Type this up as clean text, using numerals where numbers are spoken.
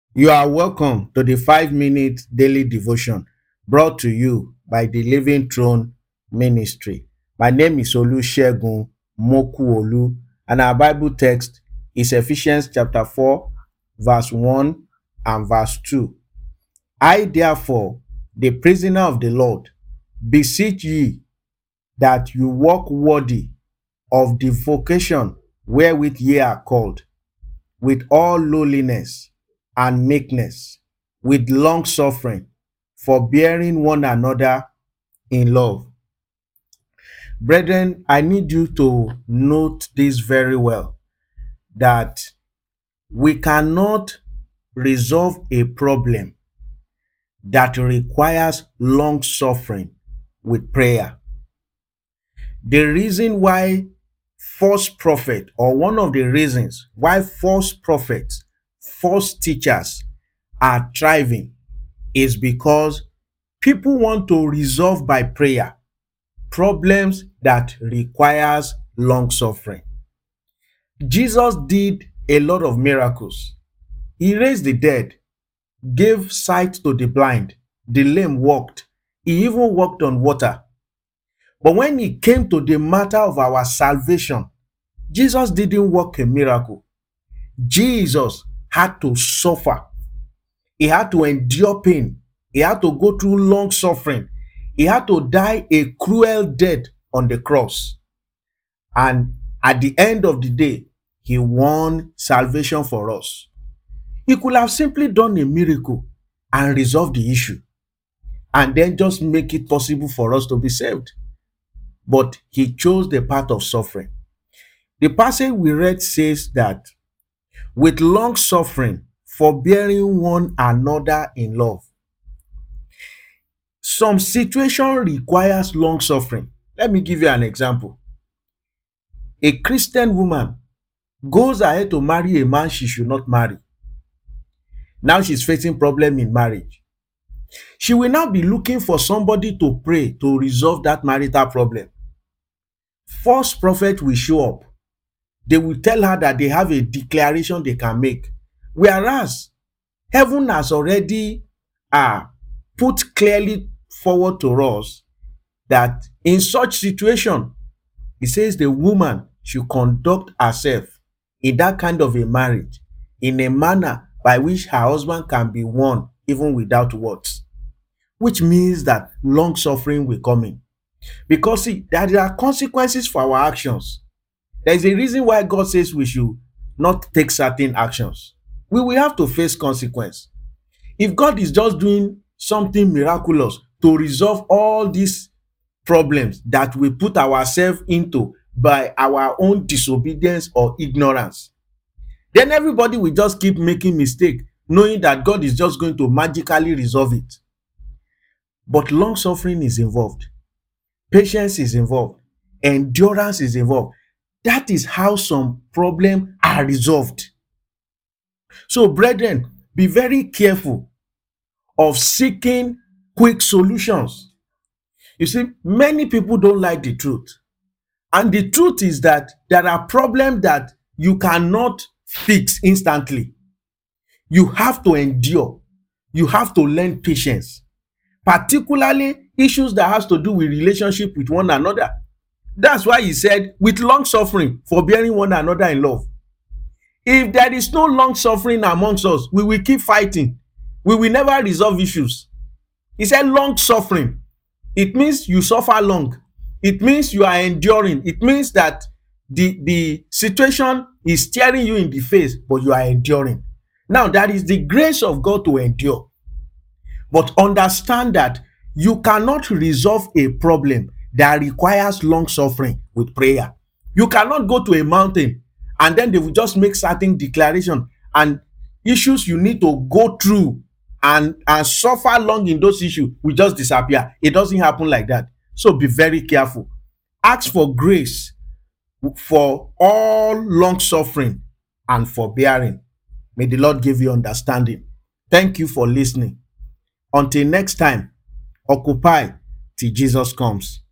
You are welcome to the 5 minute daily devotion brought to you by the Living Throne Ministry. My name is Olusegun Mokuolu, and our Bible text is Ephesians chapter 4, verse 1 and verse 2. I, therefore, the prisoner of the Lord, beseech ye that you walk worthy of the vocation wherewith ye are called, with all lowliness and meekness, with long suffering, forbearing one another in love. Brethren, I need you to note this very well, that we cannot resolve a problem that requires long suffering with prayer. The reason why false prophet, or one of the reasons why false prophets, false teachers are thriving, is because people want to resolve by prayer problems that requires long suffering. Jesus did a lot of miracles. He raised the dead, gave sight to the blind, the lame walked, he even walked on water. But when it came to the matter of our salvation, Jesus didn't work a miracle. Jesus had to suffer. He had to endure pain. He had to go through long suffering. He had to die a cruel death on the cross. And at the end of the day, he won salvation for us. He could have simply done a miracle and resolved the issue, and then just make it possible for us to be saved. But he chose the path of suffering. The passage we read says that with long suffering, forbearing one another in love. Some situation requires long suffering. Let me give you an example. A Christian woman goes ahead to marry a man she should not marry. Now she's facing problem in marriage. She will now be looking for somebody to pray to resolve that marital problem. False prophet will show up. They will tell her that they have a declaration they can make, whereas heaven has already put clearly forward to us that in such situation, it says the woman should conduct herself in that kind of a marriage in a manner by which her husband can be won even without words, which means that long suffering will come in. Because see, there are consequences for our actions. There is a reason why God says we should not take certain actions. We will have to face consequence. If God is just doing something miraculous to resolve all these problems that we put ourselves into by our own disobedience or ignorance, then everybody will just keep making mistake, knowing that God is just going to magically resolve it. But long suffering is involved. Patience is involved. Endurance is involved. That is how some problems are resolved. So, brethren, be very careful of seeking quick solutions. You see, many people don't like the truth. And the truth is that there are problems that you cannot fix instantly. You have to endure. You have to learn patience, particularly issues that has to do with relationship with one another. That's why he said, with long suffering, forbearing one another in love. If there is no long suffering amongst us, we will keep fighting. We will never resolve issues. He said long suffering. It means you suffer long. It means you are enduring. It means that the situation is staring you in the face, but you are enduring. Now, that is the grace of God to endure. But understand that you cannot resolve a problem that requires long suffering with prayer. You cannot go to a mountain and then they will just make certain declaration, and issues you need to go through and suffer long in those issues will just disappear. It doesn't happen like that. So be very careful. Ask for grace for all long suffering and forbearing. May the Lord give you understanding. Thank you for listening. Until next time, occupy till Jesus comes.